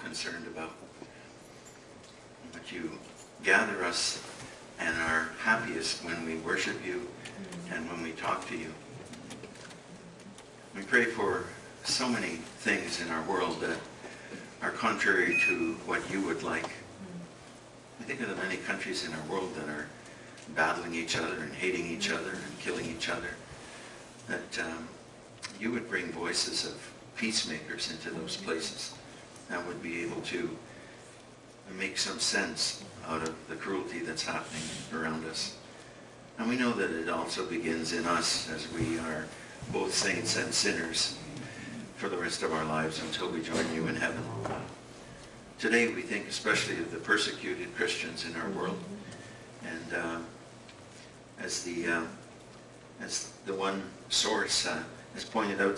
concerned about. But you gather us and are happiest when we worship you and when we talk to you. We pray for so many things in our world that are contrary to what you would like. We think of the many countries in our world that are battling each other and hating each other and killing each other, that you would bring voices of peacemakers into those places that would be able to make some sense out of the cruelty that's happening around us. And we know that it also begins in us as we are both saints and sinners for the rest of our lives until we join you in heaven. Today we think especially of the persecuted Christians in our world. And as the one source has pointed out